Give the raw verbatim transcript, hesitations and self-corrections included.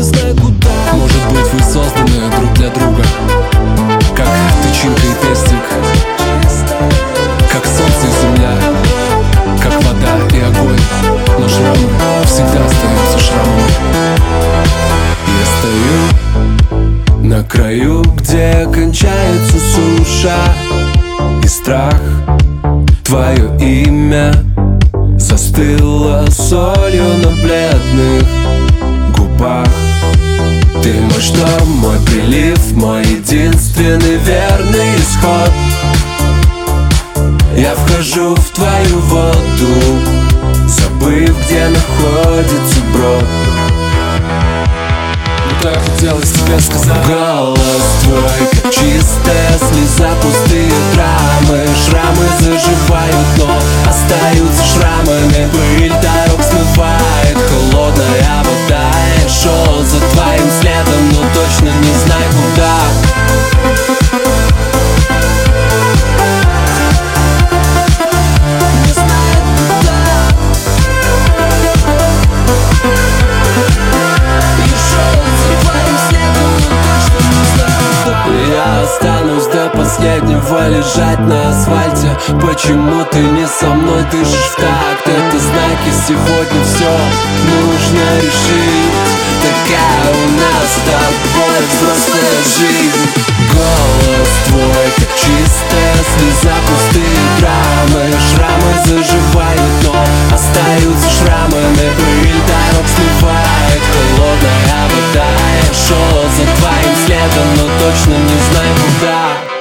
знаю куда. Может быть, вы созданы друг для друга, как тычинка и пестик, как солнце и земля, как вода и огонь. Но шрамы всегда остаются шрамами. Я стою на краю, где кончается суша и страх. Твое имя застыло солью на бледных губах. Ты мой шторм, мой прилив, мой единственный верный исход. Я вхожу в твою воду, забыв, где находится брод. Так хотелось тебе сказать. Голос твой, как чистая слеза, пустые драмы. Шрамы заживают, но остаются шрамами. Пыль дорог смывает холодная вода. Я шел за твоим следом, но точно не знаю куда. Останусь до последнего лежать на асфальте. Почему ты не со мной дышишь в такт? Это знаки, сегодня все нужно решить. Такая у нас с тобой взрослая жизнь. Голос твой, как чистая слеза, пустые драмы. Шрамы заживают, но остаются шрамами. Пыль дорог смывает холодная вода. Я шел за твоим следом, но точно не знаю куда.